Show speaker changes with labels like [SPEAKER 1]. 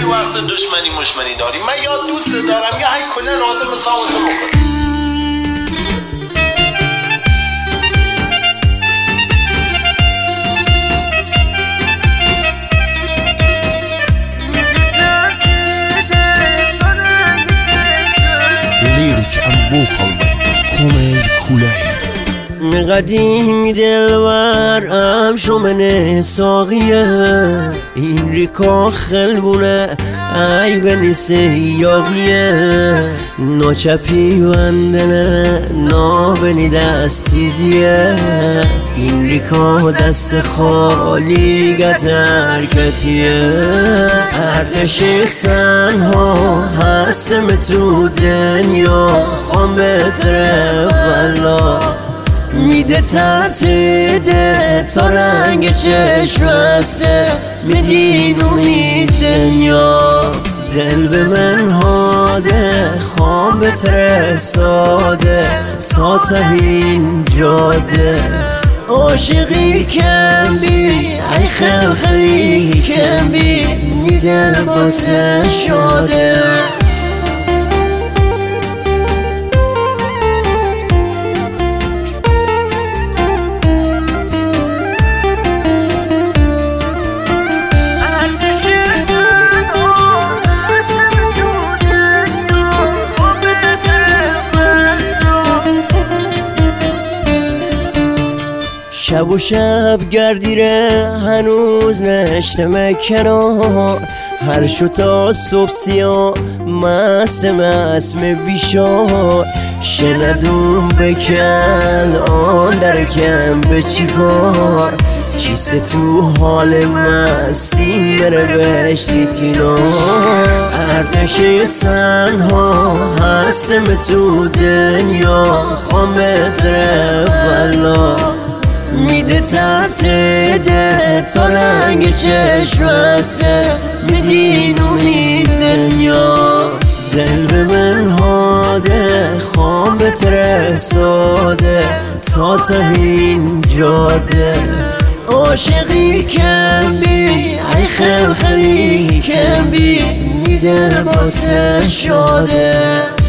[SPEAKER 1] وقت دشمنی مشمنی داریم. من یا دوست دارم یا هی کلا آدم سامتون بکنم.
[SPEAKER 2] Lyric and vocal Komer Kuley
[SPEAKER 3] قدیمی دلبرم شومن ساقیه این ریکا خلبونه ای بنیسه یاقیه ناچپی وندنه نابنی دستیزیه این ریکا دست خالی گترکتیه ارتش تنها هستم تو دنیا خوام بتره والا میده ترتیده تا رنگ چشمسته میدین امید دنیا دل به من هاده خوام بتره ساده تا تهین جاده عاشقی کم بی ای خلخلی کم بی میدل باسه شاده شب و شب گردیره هنوز نشتم کنار هر شو تا صبح سیاه مستم اسم بیشار شندون بکن آن درکم به چی کار چیسته تو حال مستی مره بشتی تینا ارتش تنها هستم تو دنیا خوام بتره والا میده ترتیده تا رنگ چشمسته میدین امید دنیا دل به من هاده خوام بتره ساده تا تهین جاده عاشقی کم بی ای خلخلی کم بی میده باسه شاده